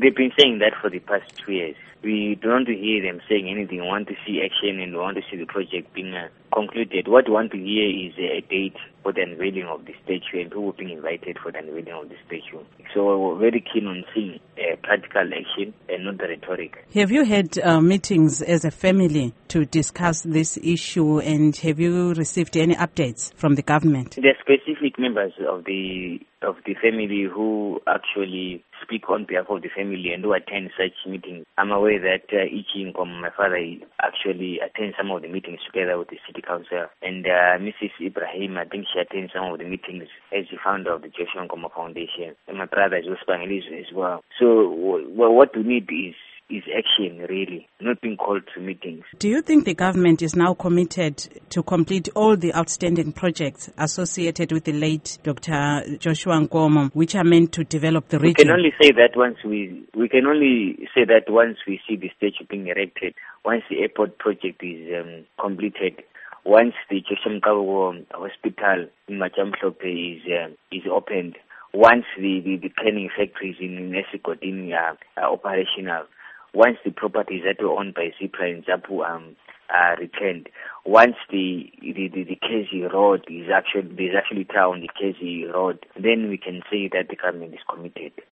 They've been saying that for the past 2 years. We don't want to hear them saying anything. We want to see action and we want to see the project being concluded. What we want to hear is a date for the unveiling of the statue and who will be invited for the unveiling of the statue. So we're very keen on seeing practical action and not the rhetoric. Have you had meetings as a family to discuss this issue, and have you received any updates from the government? There are specific members of the family who actually speak on behalf of the family and who attend such meetings. I'm aware that my father, actually attends some of the meetings together with the city council, and Mrs. Ibrahim, I think she attends some of the meetings as the founder of the Joshua Nkomo Foundation, and my brother is as well. So what we need is action, really, not being called to meetings. Do you think the government is now committed to complete all the outstanding projects associated with the late Dr. Joshua Nkomo, which are meant to develop the region? We can only say that once we see the statue being erected, once the airport project is completed, once the Joshua Nkomo Hospital in Machamhlope is opened, once the cleaning factories in Nesikotini are operational, once the properties that were owned by Zipra and Zapu are returned, once the KZ road there's actually town, the KZ road, then we can say that the government is committed.